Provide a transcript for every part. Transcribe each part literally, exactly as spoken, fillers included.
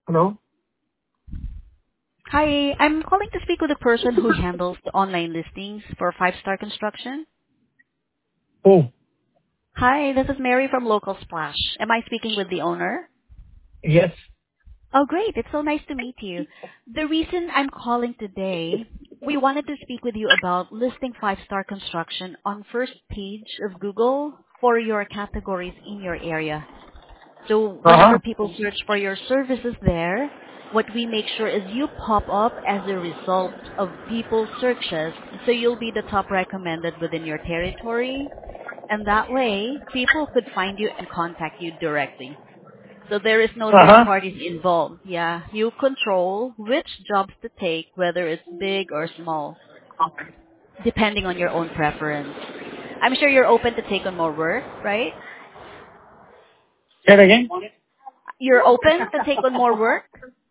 Hello? Hi, I'm calling to speak with the person who handles the online listings for Five Star Construction. Oh, Hi, this is Mary from Local Splash. Am I speaking with the owner? yes. Oh, great. It's so nice to meet you. The reason I'm calling today, we wanted to speak with you about listing Five Star Construction on first page of Google for your categories in your area. So whenever Uh-huh. people search for your services there, what we make sure is you pop up as a result of people's searches, so you'll be the top recommended within your territory. And that way, people could find you and contact you directly. So there is no third Uh-huh. parties involved. Yeah, you control which jobs to take, whether it's big or small, depending on your own preference. I'm sure you're open to take on more work, right? Say it again? You're open to take on more work?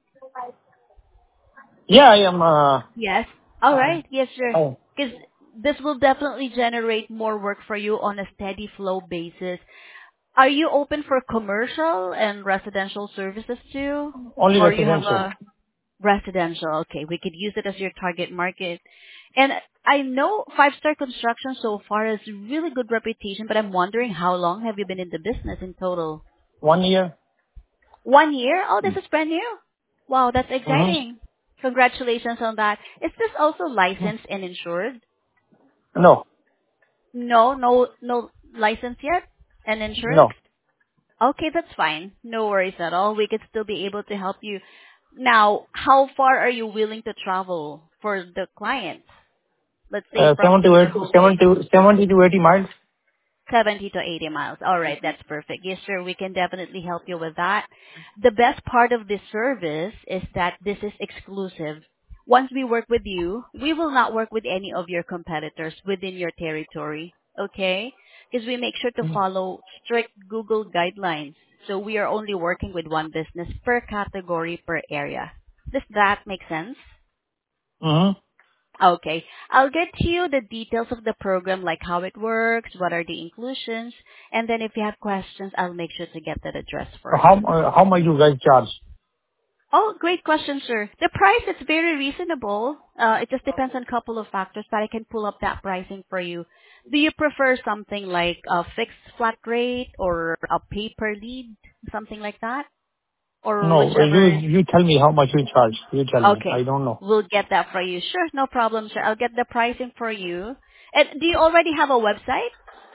Yeah, I am, uh, Yes. All right. Yes, sir. oh, Because this will definitely generate more work for you on a steady flow basis. Are you open for commercial and residential services too? only Or you have residential. a residential? Okay, we could use it as your target market. And I know Five Star Construction so far has really good reputation, but I'm wondering how long have you been in the business in total? One year? One year? Oh, this is brand new. Wow, that's Mm-hmm. exciting. Congratulations on that. Is this also licensed and insured? No, No, no, no license yet and insurance? no. Okay, that's fine. No worries at all. We could still be able to help you. Now, how far are you willing to travel for the clients? Let's say Uh, from seventy to to your eighty, home base. seventy, seventy to eighty miles? seventy to eighty miles. All right, that's perfect. Yes, sir, we can definitely help you with that. The best part of this service is that this is exclusive. Once we work with you, we will not work with any of your competitors within your territory, okay? Because we make sure to follow strict Google guidelines. So we are only working with one business per category per area. Does that make sense? Mm-hmm. Okay. I'll get to you the details of the program, like how it works, what are the inclusions, and then if you have questions, I'll make sure to get that addressed So for how, you. uh, how much you guys charge? Oh, great question, sir. The price is very reasonable. Uh, it just depends on a couple of factors, but I can pull up that pricing for you. Do you prefer something like a fixed flat rate or a pay per lead, something like that? Or No, uh, you, whichever? you tell me how much you charge. You tell me. I Okay. don't know. We'll get that for you. Sure, no problem, sir. I'll get the pricing for you. And do you already have a website?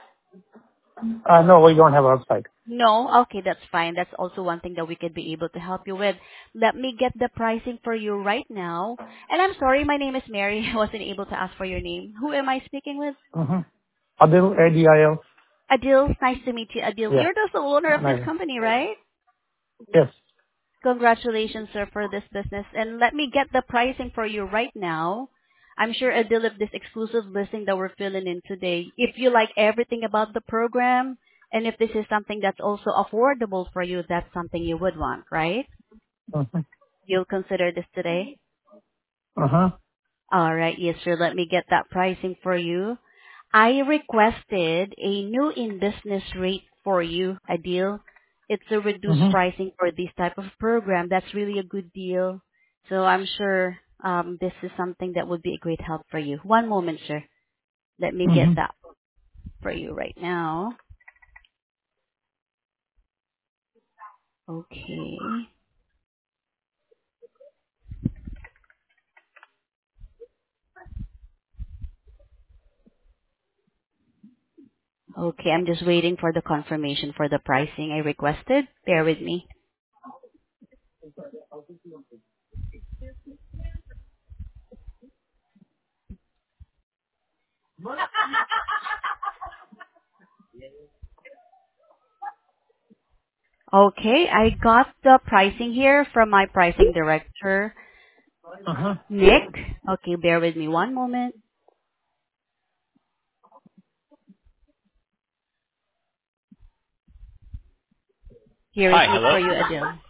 Uh, no, we don't have a website. No? Okay, that's fine. That's also one thing that we could be able to help you with. Let me get the pricing for you right now. And I'm sorry, my name is Mary. I wasn't able to ask for your name. Who am I speaking with? Mm-hmm. Adil, A D I L? Adil. Nice to meet you, Adil. Yeah. You're the sole owner of this Nice. company, right? Yes. Congratulations, sir, for this business. And let me get the pricing for you right now. I'm sure, Adil, if this exclusive listing that we're filling in today, if you like everything about the program, and if this is something that's also affordable for you, that's something you would want, right? Mm-hmm. You'll consider this today? Uh-huh. All right. Yes, sir. Let me get that pricing for you. I requested a new in-business rate for you, a deal. It's a reduced Mm-hmm. pricing for this type of program. That's really a good deal. So I'm sure um, this is something that would be a great help for you. One moment, sir. Let me get Mm-hmm. that for you right now. Okay. Okay, I'm just waiting for the confirmation for the pricing I requested. Bear with me. Okay, I got the pricing here from my pricing director, Uh-huh. Nick. Okay, bear with me one moment. Here is Hi, Nick hello. for you, Adele.